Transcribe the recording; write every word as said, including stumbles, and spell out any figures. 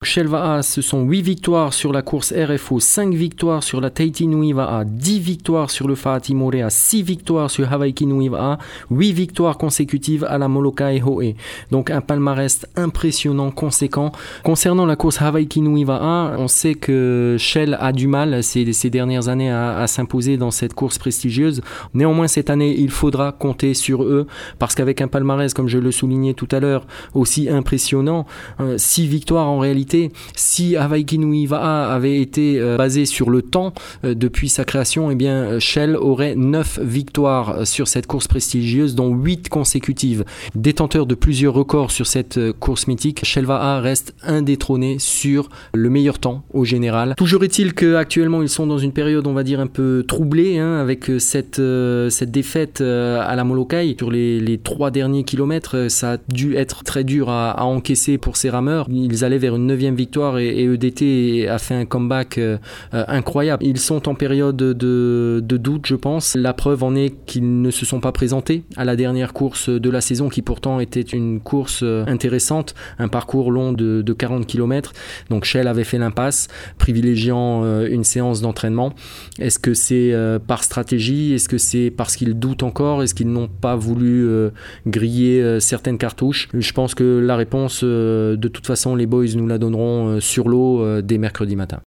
Shell Va'a, ce sont huit victoires sur la course R F O, cinq victoires sur la Tahiti Nui Va'a, dix victoires sur le Fa'ati Morea, six victoires sur Hawaiki Nui Va'a, huit victoires consécutives à la Molokai Ho'e. Donc un palmarès impressionnant, conséquent. Concernant la course Hawaiki Nui Va'a, on sait que Shell a du mal ces, ces dernières années à, à s'imposer dans cette course prestigieuse. Néanmoins, cette année, il faudra compter sur eux parce qu'avec un palmarès, comme je le soulignais tout à l'heure, aussi impressionnant, euh, six victoires en réalité, si Hawaiki Nui Va'a avait été euh, basé sur le temps euh, depuis sa création, eh bien Shell aurait neuf victoires sur cette course prestigieuse, dont huit consécutives. Détenteur de plusieurs records sur cette euh, course mythique, Shell Va'a reste indétrôné sur le meilleur temps au général. Toujours est-il qu'actuellement ils sont dans une période, on va dire, un peu troublée, hein, avec cette, euh, cette défaite euh, à la Molokai. Sur les, les trois derniers kilomètres, ça a dû être très dur à, à encaisser pour ces rameurs. Ils allaient vers une neuvième victoire et, et E D T a fait un comeback euh, euh, incroyable. Ils sont en période de, de doute, je pense. La preuve en est qu'ils ne se sont pas présentés à la dernière course de la saison, qui pourtant était une course intéressante, un parcours long de, de quarante kilomètres. Donc Shell avait fait l'impasse, privilégiant euh, une séance d'entraînement. Est-ce que c'est euh, par stratégie? Est-ce que c'est parce qu'ils doutent encore? Est-ce qu'ils n'ont pas voulu euh, griller euh, certaines cartouches? Je pense que la réponse, euh, de toute façon, les boys nous la donneront euh, sur l'eau euh, dès mercredi matin.